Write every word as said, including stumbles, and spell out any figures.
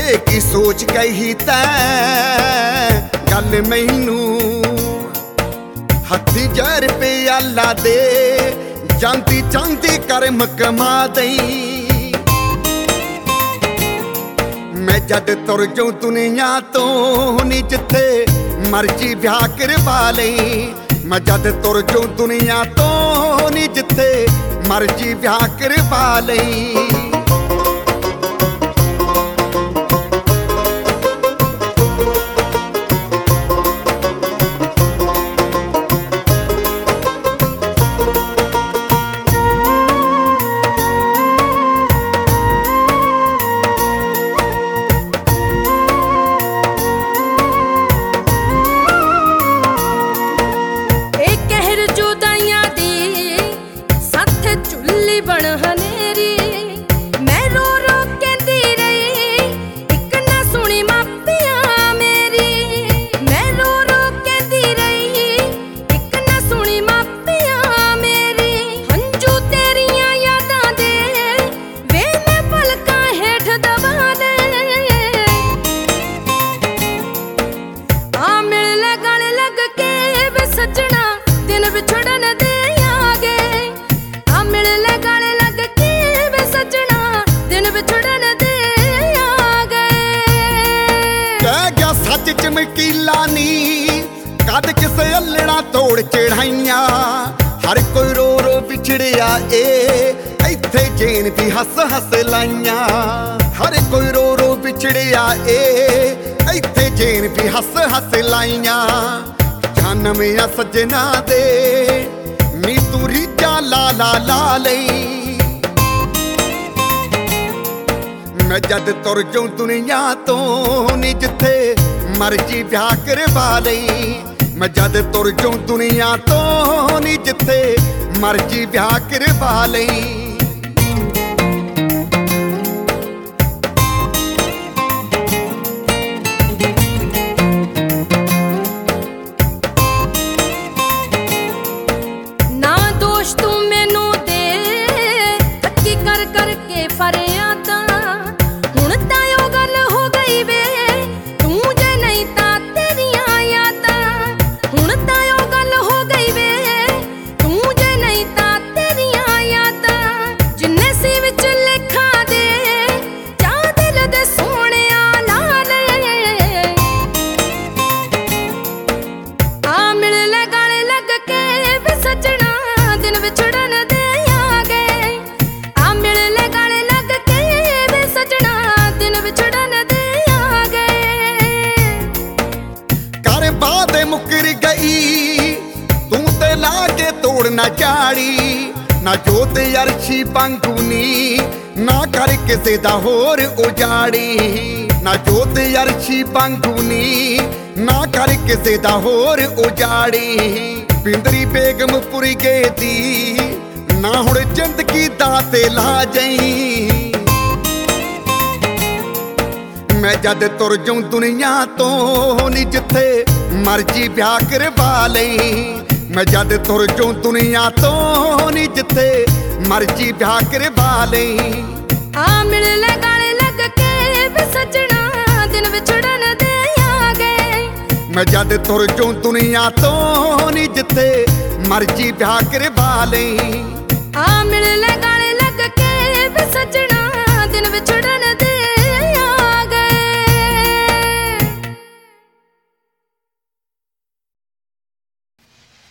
ਇਹ ਕੀ ਸੋਚ ਕਹੀ ਤੈਂ ਗੱਲ ਮੈਨੂੰ, ਹੱਥੀ ਜ਼ਹਿਰ ਪਿਆਲਾ ਦੇ ਜਾਂਦੀ ਜਾਂਦੀ ਕਰਮ ਕਮਾ ਦਈ। ਮੈਂ ਜਦ ਤੁਰ ਜਾਊਂ ਦੁਨੀਆ ਤੋਂ ਨੀ ਜਿੱਥੇ ਮਰਜੀ ਵਿਆਹ ਕਰਵਾ ਲਈ। ਮੈਂ ਜਦ ਤੁਰ ਜਾਊਂ ਦੁਨੀਆ ਤੋਂ ਨੀ ਜਿੱਥੇ ਮਰਜੀ ਵਿਆਹ ਕਰਵਾ ਲਈ। बण हनेरी मैं रो रो कहती रही, एक ना सुनी मापिया मेरी। मैं रो रो कहती रही, एक ना सुनी मापिया मेरी। हंजू तेरिया यादां दे वे मैं पलकां हेठ दबा दे। आ मिल ले गल लग के वे सजना दिन विछड़न दे आ गए। आ मिल ले चमकीला नी कद किसे अल्लड़ा तोड़ चढ़ाइया। हर कोई रो रो बिछड़िया ए इत्थे जेन भी हस हस लाइया। हर कोई रो रो बिछड़िया ए इत्थे जेन भी हस हस लाइया। जन्म या सजना दे नी तू रीजा ला ला ला लई। मैं जद तुर जाऊं दुनिया तो नी जिथे मर्जी विआह करवा लई। मैं जद तुर जाऊं दुनिया तो नी जिथे मर्जी विआह करवा लई। ना दोष तू मैनू दे पक्की कर करके फरियादा। हुण तां गल हो गई वे मुकर गई तू ते लाके तोड़ ना चाड़ी। ना जोत अरशी पंगूनी ना कर किसे दा होर उजाड़ी। ना जोत अरशी पंगूनी ना कर किसे दा होर उजाड़ी। पिंदरी बेगम पुरी गए दी ना हुण जिंदगी दा ते ला जाई। मैं जद तुर जाऊं दुनिया तो नी जिथे मर्जी विआह करवा लई। मैं जद तुर जाऊं दुनिया तो नी जिथे मर्जी विआह करवा लई। आ मिल ले गल लग के वे सजना दिन विछड़न दे आ गए। मैं जद तुर जाऊं दुनिया तो नी जिथे मर्जी विआह करवा लई। आ मिल